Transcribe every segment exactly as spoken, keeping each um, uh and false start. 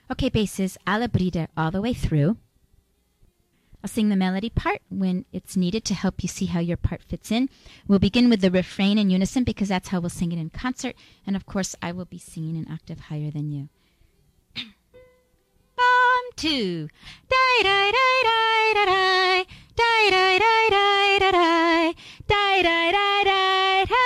Okay, basses, alle Brüder, all the way through. I'll sing the melody part when it's needed to help you see how your part fits in. We'll begin with the refrain in unison because that's how we'll sing it in concert. And of course, I will be singing an octave higher than you. One, two. Die, die, die, die, die, die. Die, die, die, die, die, die. Die, die, die, die, die.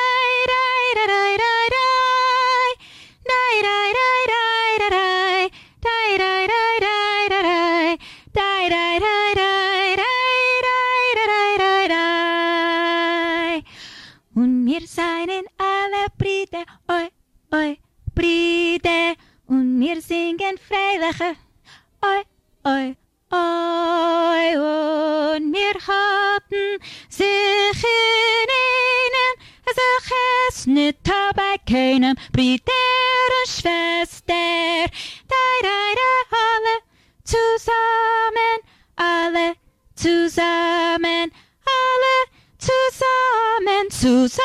Und wir seien alle Brüder, oi, oi, Brüder, und wir singen freiliche, oi, oi, oi, und wir hatten sich in einem, sich es nicht bei keinem Brüder und Schwester, da, da, da, alle zusammen, alle zusammen, alle zusammen, zusammen,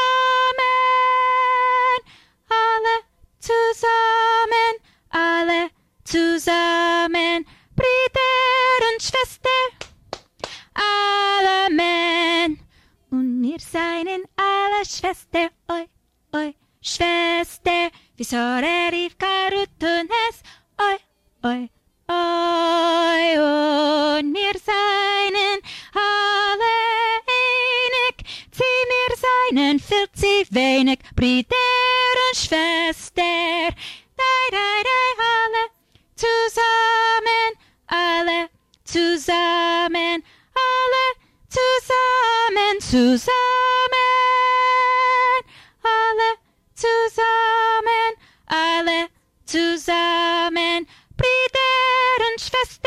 alle zusammen, alle zusammen, Brüder und Schwester, alle Mann. Und wir seien alle Schwester, oi, oi, Schwester, wie Sore, Rivka, Ruth und Hess, oi, oi, oi, und wir seien alle einig, zieh mir seinen viel zu wenig, Brüder und Schwester, dei, dei, dei, alle zusammen, alle zusammen, alle zusammen, zusammen, alle zusammen, alle zusammen, Brüder und Schwester.